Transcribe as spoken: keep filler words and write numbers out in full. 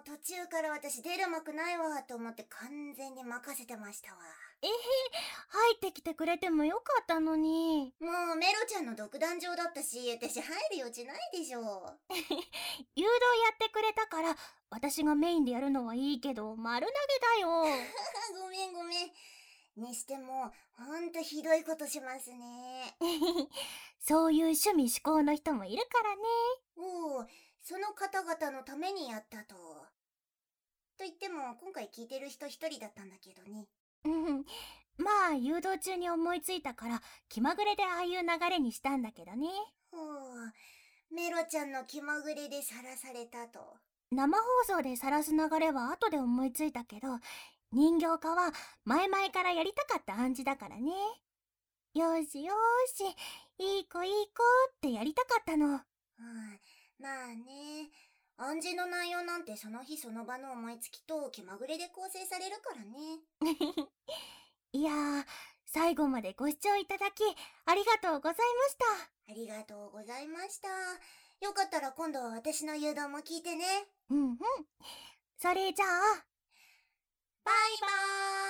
途中から私出る幕ないわと思って完全に任せてましたわ。 えへ、入ってきてくれてもよかったのに。 もうメロちゃんの独壇場だったし、私入る余地ないでしょ。 誘導やってくれたから、私がメインでやるのはいいけど、丸投げだよ。 ごめんごめん。にしても、ほんとひどいことしますね。 そういう趣味嗜好の人もいるからね。 おお、その方々のためにやったと。と言っても、今回聞いてる人一人だったんだけどね。 うん。まあ、誘導中に思いついたから、気まぐれでああいう流れにしたんだけどね。 ほう、メロちゃんの気まぐれでさらされたと。 生放送で晒す流れは後で思いついたけど、人形化は前々からやりたかった暗示だからね。よしよーし、いい子いい子ってやりたかったの。 うん、まあね。暗示の内容なんてその日その場の思いつきと気まぐれで構成されるからね。 いやー、最後までご視聴いただき、ありがとうございました。 ありがとうございました。よかったら今度は私の誘導も聞いてね。 うんうん。それじゃあ、 バイバーイ。